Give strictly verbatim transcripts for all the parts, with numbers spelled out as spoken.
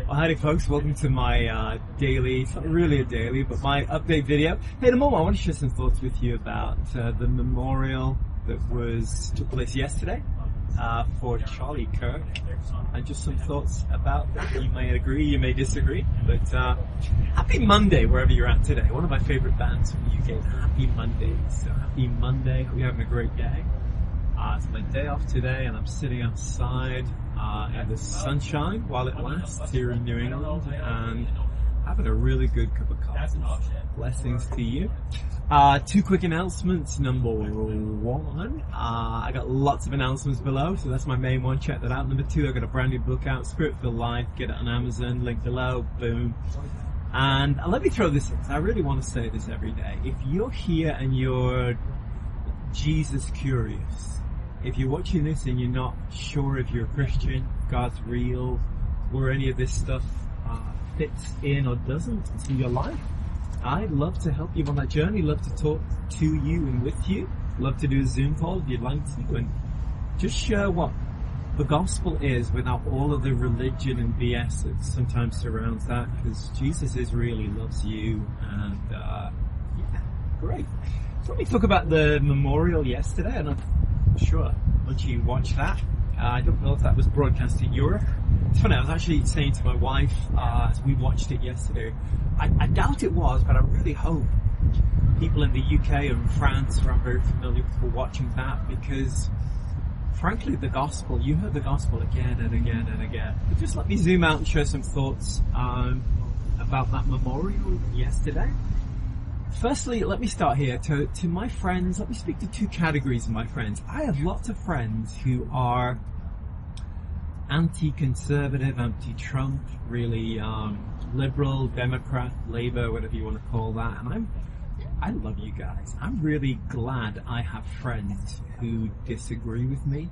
Well, howdy folks, welcome to my uh, daily, it's not really a daily, but my update video. Hey, in a moment I want to share some thoughts with you about uh, the memorial that was took place yesterday uh, for Charlie Kirk, and just some thoughts about that. You may agree, you may disagree, but uh, happy Monday wherever you're at today. One of my favorite bands from the U K is Happy Monday, so happy Monday, hope you're having a great day. Uh, it's my day off today and I'm sitting outside uh, in the sunshine while it lasts here in New England and having a really good cup of coffee. Blessings to you. Uh, two quick announcements. Number one, uh, I got lots of announcements below, so that's my main one. Check that out. Number two, I got a brand new book out, Spirit-Filled Life. Get it on Amazon, link below, boom. And uh, let me throw this in. I really want to say this every day. If you're here and you're Jesus curious, if you're watching this and you're not sure if you're a Christian, God's real, or any of this stuff uh, fits in or doesn't to your life, I'd love to help you on that journey. Love to talk to you and with you. Love to do a Zoom call if you'd like to, and just share what the gospel is without all of the religion and B S that sometimes surrounds that, because Jesus is really loves you, and uh, yeah, great. So let me talk about the memorial yesterday, and I'm sure once you watch that, uh, I don't know if that was broadcast in Europe. It's funny, I was actually saying to my wife uh, as we watched it yesterday, I, I doubt it was, but I really hope people in the U K and France who I'm very familiar with were watching that, because frankly the gospel, you heard the gospel again and again and again. But just let me zoom out and share some thoughts um, about that memorial yesterday. Firstly, let me start here. To, to my friends, let me speak to two categories of my friends. I have lots of friends who are anti-conservative, anti-Trump, really um, liberal, Democrat, Labour, whatever you want to call that. And I'm, I love you guys. I'm really glad I have friends who disagree with me.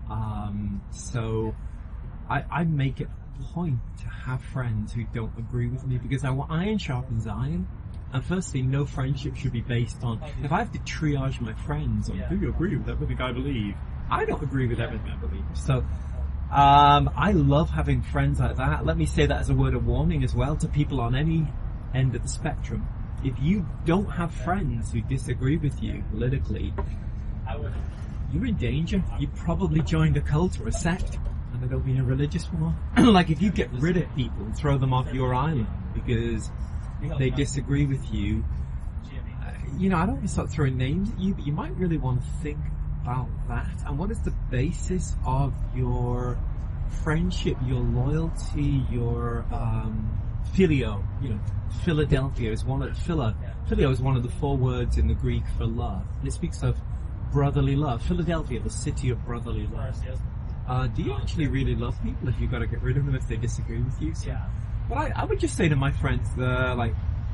Um, so I, I make it a point to have friends who don't agree with me, because I want iron sharpens iron. And firstly, no friendship should be based on, if I have to triage my friends on, do you agree with everything I believe? I don't agree with everything I believe. So, um, I love having friends like that. Let me say that as a word of warning as well to people on any end of the spectrum. If you don't have friends who disagree with you politically, you're in danger. You probably joined a cult or a sect, and I don't mean a religious one. Like if you get rid of people and throw them off your island because they disagree with you, uh, you know, I don't want to start throwing names at you, but you might really want to think about that. And what is the basis of your friendship, your loyalty, your um, filio? You know, Philadelphia is one of philo. Filio is one of the four words in the Greek for love, and it speaks of brotherly love. Philadelphia, the city of brotherly love. Uh, do you actually really love people if you've got to get rid of them if they disagree with you? So, but I, I would just say to my friends, uh, like,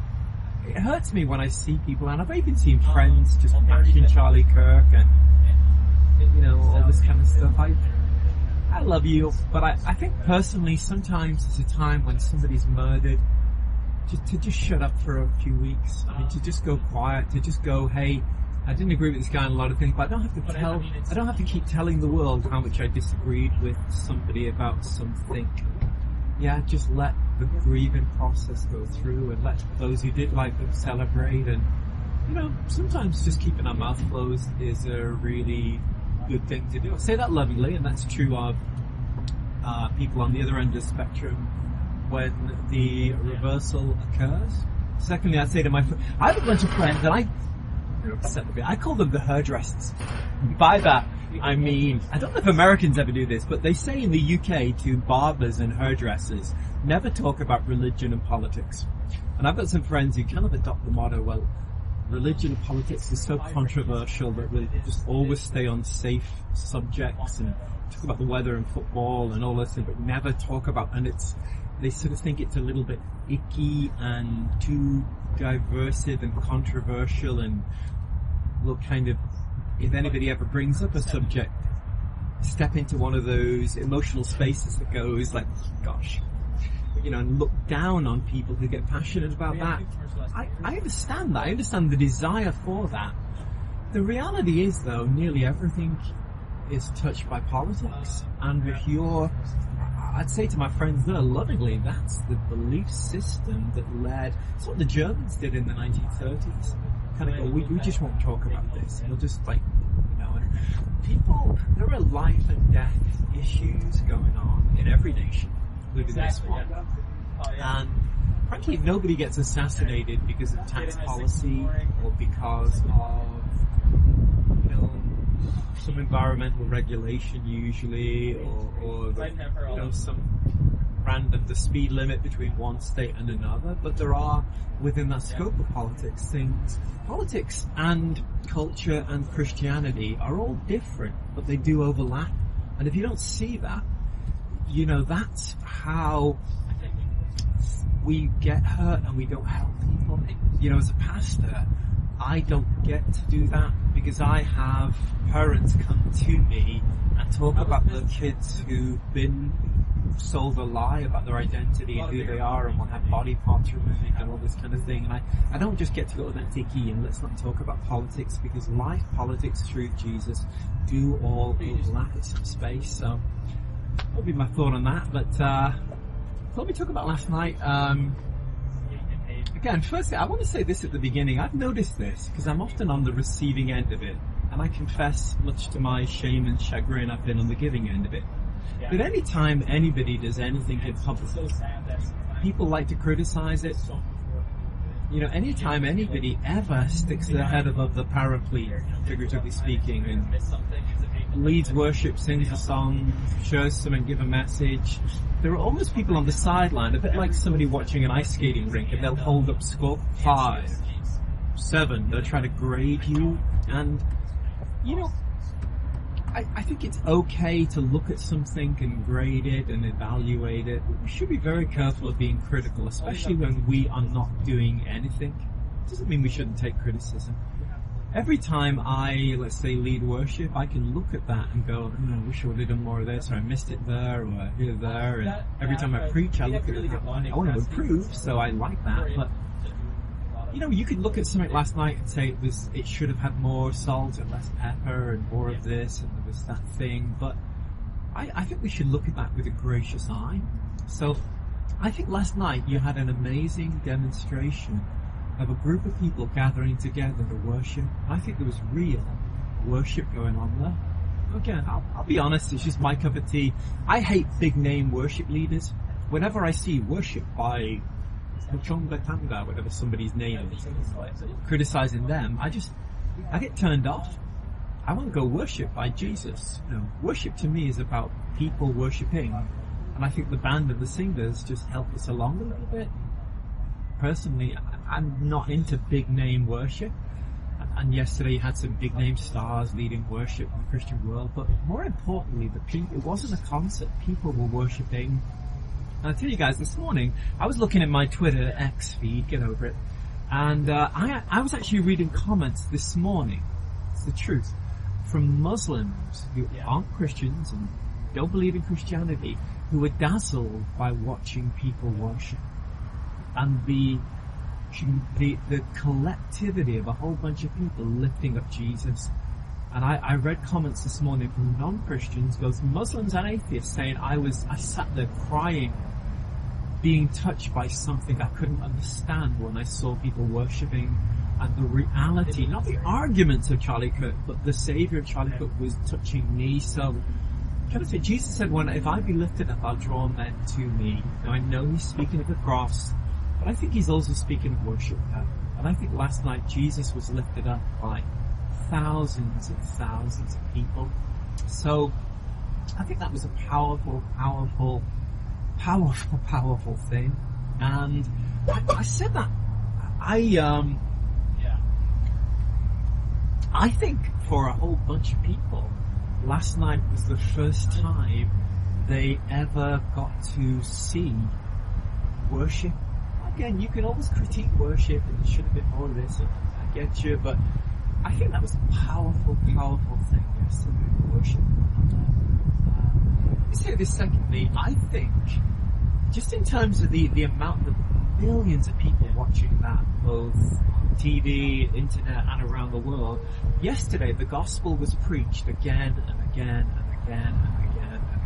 it hurts me when I see people, and I've even seen friends just bashing Charlie Kirk and, you know, all this kind of stuff. I, I love you, but I, I think personally sometimes it's a time when somebody's murdered to, to just shut up for a few weeks. I mean, to just go quiet, to just go, hey, I didn't agree with this guy on a lot of things, but I don't have to tell, I don't have to keep telling the world how much I disagreed with somebody about something. Yeah, just let the grieving process go through, and let those who did like them celebrate. And, you know, sometimes just keeping our mouth closed is a really good thing to do. I say that lovingly, and that's true of uh, people on the other end of the spectrum when the reversal occurs. Secondly, I'd say to my friends, I have a bunch of friends, and I, I call them the hairdressers. By that, I mean, I don't know if Americans ever do this, but they say in the U K to barbers and hairdressers, never talk about religion and politics. And I've got some friends who kind of adopt the motto, well, religion and politics is so controversial that we just always stay on safe subjects and talk about the weather and football and all this, but never talk about, and it's, they sort of think it's a little bit icky and too diversive and controversial, and will kind of, if anybody ever brings up a subject, step into one of those emotional spaces that goes like, gosh, you know, and look down on people who get passionate about that. I, I understand that. I understand the desire for that. The reality is, though, nearly everything is touched by politics. And if you're, I'd say to my friends there lovingly, that's the belief system that led, it's what the Germans did in the nineteen thirties. Kind of go, we, we just won't talk about this. And we'll just like, you know, and people, there are life and death issues going on in every nation, including this one. And frankly, nobody gets assassinated because of tax policy or because of, you know, some environmental regulation usually, or, or the, you know, some random, the speed limit between one state and another. But there are, within that scope of politics, things, politics and culture and Christianity are all different, but they do overlap. And if you don't see that, you know, that's how we get hurt and we don't help people. You know, as a pastor, I don't get to do that because I have parents come to me and talk about the kids who've been sold a lie about their identity and who they are and will have body parts removed and all this kind of thing. And I, I don't just get to go to that dicky and let's not talk about politics, because life, politics, truth, Jesus do all overlap at some space. So that'll be my thought on that. But uh, let me talk about last night. Um, Again, firstly, I want to say this at the beginning. I've noticed this because I'm often on the receiving end of it. And I confess, much to my shame and chagrin, I've been on the giving end of it. But any time anybody does anything in public, people like to criticize it. You know, any time anybody ever sticks their head above the parapet, figuratively speaking, and leads worship, sings a song, shares something, give a message, there are always people on the sideline, a bit like somebody watching an ice skating rink, and they'll hold up score five, seven, they'll try to grade you, and, you know, I, I think it's okay to look at something and grade it and evaluate it, but we should be very careful of being critical, especially when we are not doing anything. It doesn't mean we shouldn't take criticism. Every time I, let's say, lead worship, I can look at that and go, oh, I wish I would have done more of this, or I missed it there, or here, there, and every time I preach, I look at it and go, I want to improve, so I like that, but, you know, you could look at something last night and say it was, it should have had more salt and less pepper and more of this, and there was that thing, but I, I think we should look at that with a gracious eye. So, I think last night you had an amazing demonstration of a group of people gathering together to worship. I think there was real worship going on there. Again, I'll, I'll be honest, it's just my cup of tea. I hate big name worship leaders. Whenever I see worship by Muchonga Tanga, whatever somebody's name is, criticizing them, I just, I get turned off. I want to go worship by Jesus. You know, worship to me is about people worshiping. And I think the band and the singers just help us along a little bit. Personally, I'm not into big name worship, and yesterday you had some big name stars leading worship in the Christian world, but more importantly, the people, it wasn't a concert, people were worshipping. And I tell you guys, this morning, I was looking at my Twitter X feed, get over it, and uh, I, I was actually reading comments this morning, it's the truth, from Muslims who aren't Christians and don't believe in Christianity, who were dazzled by watching people worship. And the, the the collectivity of a whole bunch of people lifting up Jesus. And I, I read comments this morning from non-Christians, both Muslims and atheists, saying I was I sat there crying, being touched by something I couldn't understand when I saw people worshipping, and the reality, not the arguments of Charlie Kirk, but the Savior of Charlie Kirk was touching me. So, kind of say, Jesus said, "When if I be lifted up, I'll draw men to me." Now I know he's speaking of the cross. But I think he's also speaking of worship now. And I think last night Jesus was lifted up by thousands and thousands of people. So I think that was a powerful, powerful, powerful, powerful thing. And I, I said that. I, um, I think for a whole bunch of people, last night was the first time they ever got to see worship. Again, you can always critique worship and there should have been more of this, and I get you, but I think that was a powerful, powerful thing yesterday, worship. Uh, let's say this secondly, I think, just in terms of the, the amount of millions of people watching that, both on T V, internet, and around the world, yesterday the gospel was preached again and again and again and again and again.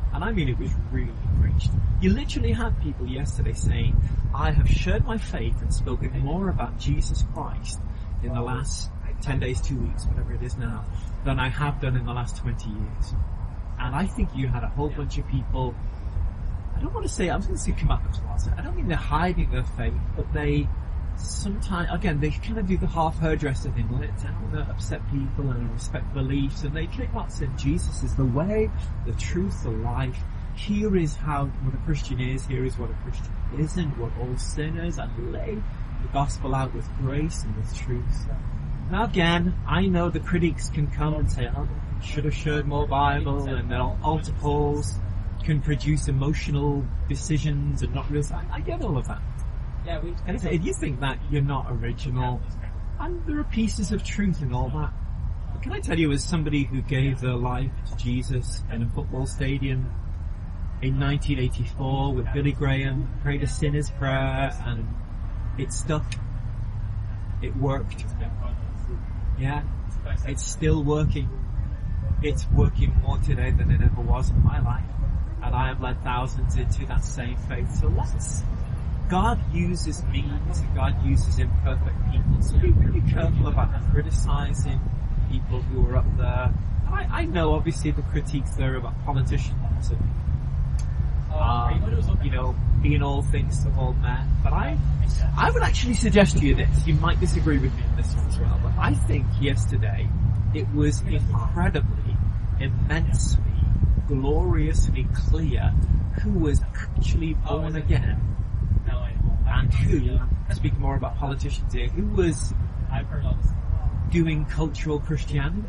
And I mean, it was really preached. You literally had people yesterday saying, I have shared my faith and spoken more about Jesus Christ in the last ten days, two weeks, whatever it is now, than I have done in the last twenty years. And I think you had a whole bunch of people, I don't want to say, I was going to say come out of the closet. I don't mean they're hiding their faith, but they sometimes, again, they kind of do the half hairdresser thing. Well, it's, I don't want to upset people and respect beliefs. And they came out and said, Jesus is the way, the truth, the life. Here is how, what a Christian is. Here is what a Christian isn't. We're all sinners, and lay the gospel out with grace and with truth. Now again, I know the critics can come and say, oh, should have shared more Bible, and their altar calls can produce emotional decisions and not real. I, I get all of that. And if you think that, you're not original. And there are pieces of truth in all that. But can I tell you, as somebody who gave their life to Jesus in a football stadium in nineteen eighty-four with Billy Graham, prayed a sinner's prayer, and it stuck. It worked. Yeah, it's still working. It's working more today than it ever was in my life. And I have led thousands into that same faith. So let's, God uses means, and God uses imperfect people. So be really careful about criticizing people who are up there. I, I know obviously the critiques there about politicians and, um, you know, being all things to all men. But I, I would actually suggest to you this. You might disagree with me on this one as well, but I think yesterday it was incredibly, immensely, gloriously clear who was actually born again and who, speaking more about politicians here, who was doing cultural Christianity.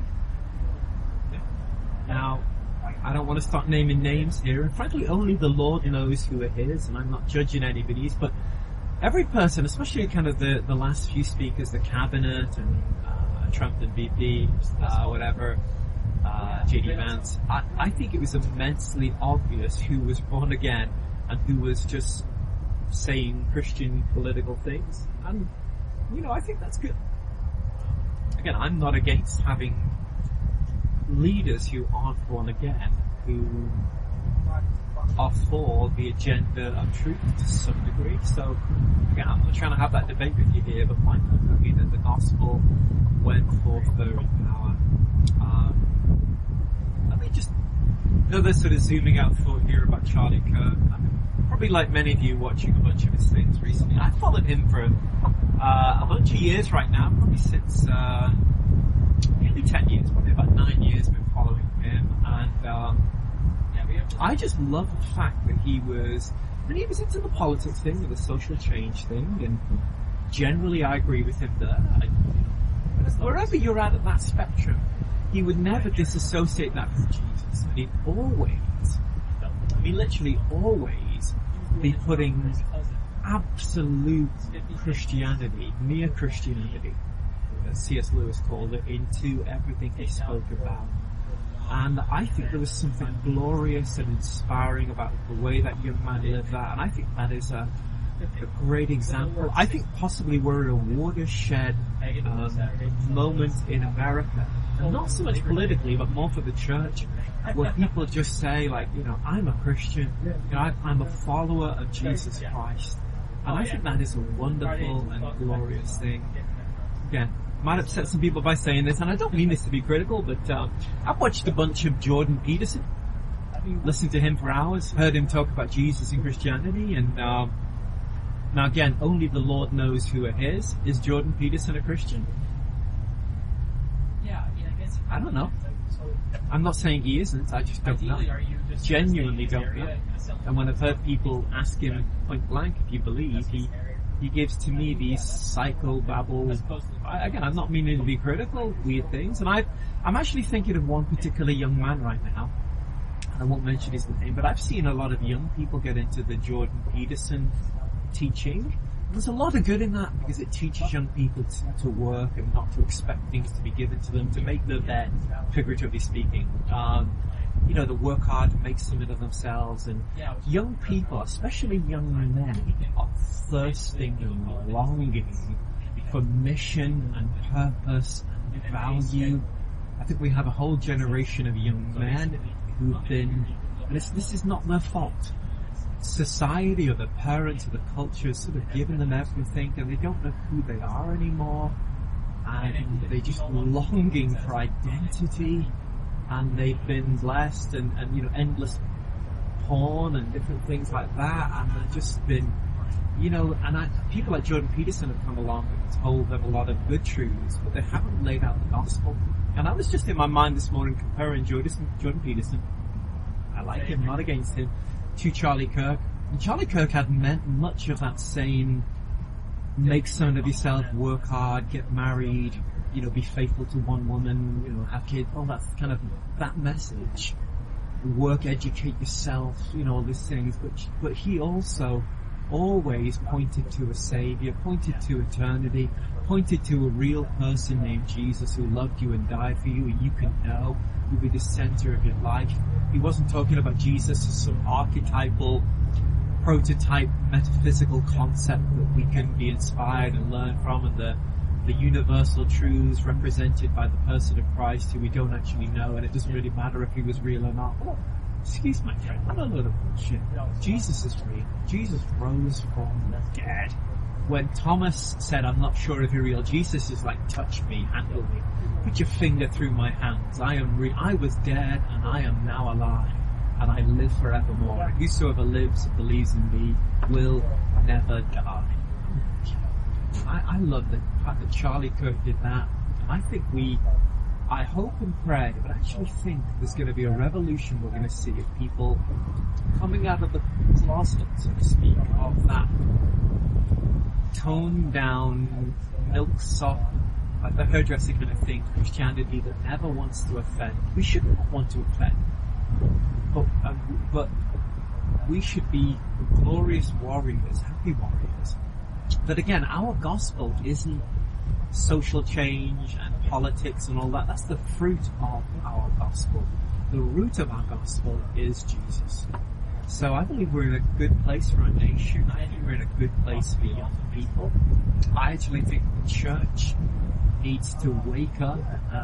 Now, I don't want to start naming names here, and frankly only the Lord knows who it is, and I'm not judging anybody's, but every person, especially kind of the, the last few speakers, the cabinet and uh, Trump and V P, uh, whatever, uh, J D Vance, I, I think it was immensely obvious who was born again and who was just saying Christian political things. And, you know, I think that's good. Again, I'm not against having leaders who aren't born again, who are for the agenda of truth to some degree. So, again, I'm not trying to have that debate with you here, but my point would be that the gospel went forth there in power. Um, let me just, another sort of zooming out thought here about Charlie Kirk. I mean, probably like many of you watching a bunch of his things recently. I've followed him for uh, a bunch of years right now, probably since uh, nearly ten years, probably about nine years been following him, and um, I just love the fact that he was, and he was into the politics thing and the social change thing, and generally I agree with him there. I, wherever you're at at that spectrum, he would never disassociate that from Jesus, and he'd always, I mean literally always, be putting absolute Christianity, mere Christianity, as C S Lewis called it, into everything he spoke about. And I think there was something glorious and inspiring about the way that young man lived that, and I think that is a, a great example. I think possibly we're at a watershed um, moment in America, and not so much politically, but more for the church, where people just say, like, you know, I'm a Christian, you know, I, I'm a follower of Jesus Christ, and I think that is a wonderful and glorious thing. Again, might upset some people by saying this, and I don't mean this to be critical, but um, I've watched a bunch of Jordan Peterson, listened to him for hours, heard him talk about Jesus and Christianity, and um, now again, only the Lord knows who it is. Is Jordan Peterson a Christian? I don't know. I'm not saying he isn't, I just don't know. Genuinely don't know. And when I've heard people ask him point blank if you believe, he He gives to me these psycho-babble, I, again, I'm not meaning to be critical, weird things, and I, I'm actually thinking of one particular young man right now, and I won't mention his name, but I've seen a lot of young people get into the Jordan Peterson teaching. There's a lot of good in that, because it teaches young people to, to work and not to expect things to be given to them, to make their bed, figuratively speaking. Um, you know, to work hard to make something of themselves, and young people, especially young men, are thirsting and longing for mission and purpose and value. I think we have a whole generation of young men who've been And it's, this is not their fault. Society or the parents or the culture has sort of given them everything, and they don't know who they are anymore, and they're just longing for identity, and they've been blessed, and, and you know, endless porn and different things like that, and they've just been, you know, and I, people like Jordan Peterson have come along and told them a lot of good truths, but they haven't laid out the gospel. And I was just in my mind this morning comparing Jordan, Jordan Peterson, I like him, not against him, to Charlie Kirk. And Charlie Kirk had meant much of that same make son of yourself, work hard, get married, you know, be faithful to one woman, you know, have kids, all that kind of, that message. Work, educate yourself, you know, all these things. But, but he also always pointed to a savior, pointed to eternity, pointed to a real person named Jesus who loved you and died for you, and you can know will be the center of your life. He wasn't talking about Jesus as some archetypal, prototype, metaphysical concept that we can be inspired and learn from, and the, the universal truths represented by the person of Christ who we don't actually know, and it doesn't really matter if he was real or not. Well, excuse my friend, I don't know the bullshit. Jesus is real. Jesus rose from the dead. When Thomas said, I'm not sure if you're real, Jesus is like, touch me, handle me, put your finger through my hands. I am real. I was dead and I am now alive, and I live forevermore. Whosoever lives and believes in me will never die. I, I love the fact that Charlie Kirk did that. And I think we, I hope and pray, but I actually think there's going to be a revolution we're going to see of people coming out of the closet, so to speak, of that toned down, milk soft, like the hairdressing kind of thing, Christianity that never wants to offend. We shouldn't want to offend, but, um, but we should be glorious warriors, happy warriors. But again, our gospel isn't social change and politics and all that. That's the fruit of our gospel. The root of our gospel is Jesus. So I believe we're in a good place for our nation. I think we're in a good place for young people. I actually think the church needs to wake up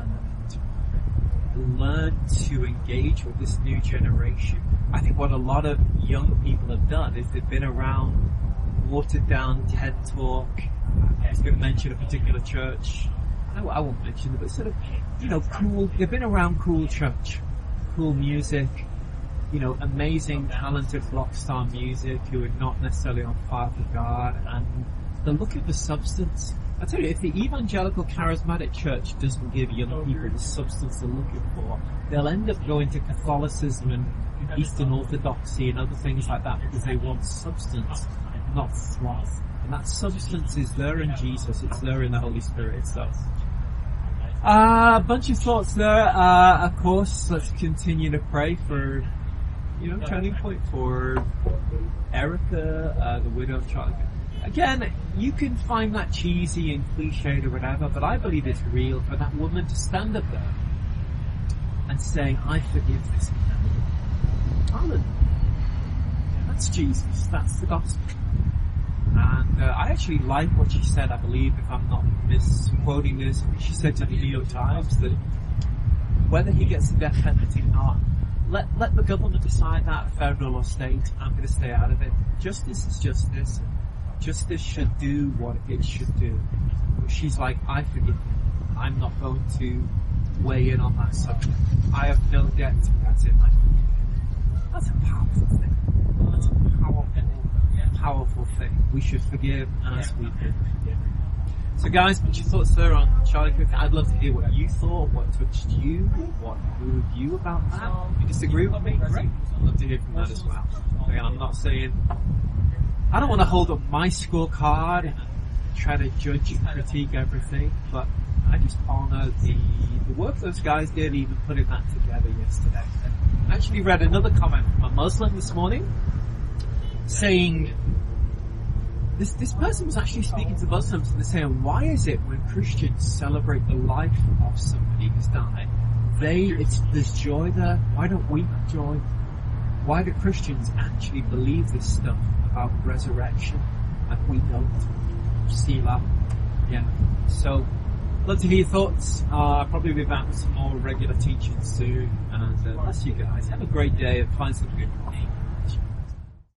and learn to engage with this new generation. I think what a lot of young people have done is they've been around watered down TED Talk. I was going to mention a particular church. No, I won't mention it, but sort of, you know, cool. They've been around cool church, cool music, you know, amazing, talented rock star music who are not necessarily on fire for God, and they're looking for substance. I tell you, if the evangelical charismatic church doesn't give young people the substance they're looking for, they'll end up going to Catholicism and Eastern Orthodoxy and other things like that because they want substance, not fluff. And that substance is there in Jesus, it's there in the Holy Spirit. So, a uh, bunch of thoughts there. Uh, of course, let's continue to pray for, you know, turning point for Erica, uh, the widow of Charlie. Again, you can find that cheesy and cliched or whatever, but I believe it's real for that woman to stand up there and saying, I forgive this man. Hallelujah. That's Jesus. That's the gospel. And uh, I actually like what she said, I believe, if I'm not misquoting this. She said to the New York Times that whether he gets the death penalty or not, let, let the government decide that, federal or state. I'm going to stay out of it. Justice is justice. Justice should do what it should do. She's like, I forgive you. I'm not going to weigh in on that subject. I have no debt. That's it. I forgive you. That's a powerful thing. That's a powerful, powerful thing. We should forgive as we forgive. So guys, what's your thoughts there on Charlie Kirk? I'd love to hear what you thought, what touched you, what moved you about that. If you disagree with me, great. I'd love to hear from that as well. Again, I'm not saying, I don't want to hold up my scorecard and try to judge and critique everything, but I just honor the, the work those guys did, even putting that together yesterday. I actually read another comment from a Muslim this morning saying, This this person was actually speaking to Muslims and they're saying, why is it when Christians celebrate the life of somebody who's died, they, it's, there's joy there? Why don't we have joy? Why do Christians actually believe this stuff about resurrection and we don't? Selah. Yeah. So, love to hear your thoughts. Uh, I'll probably be back with some more regular teaching soon. And uh, bless you guys. Have a great day and find something good.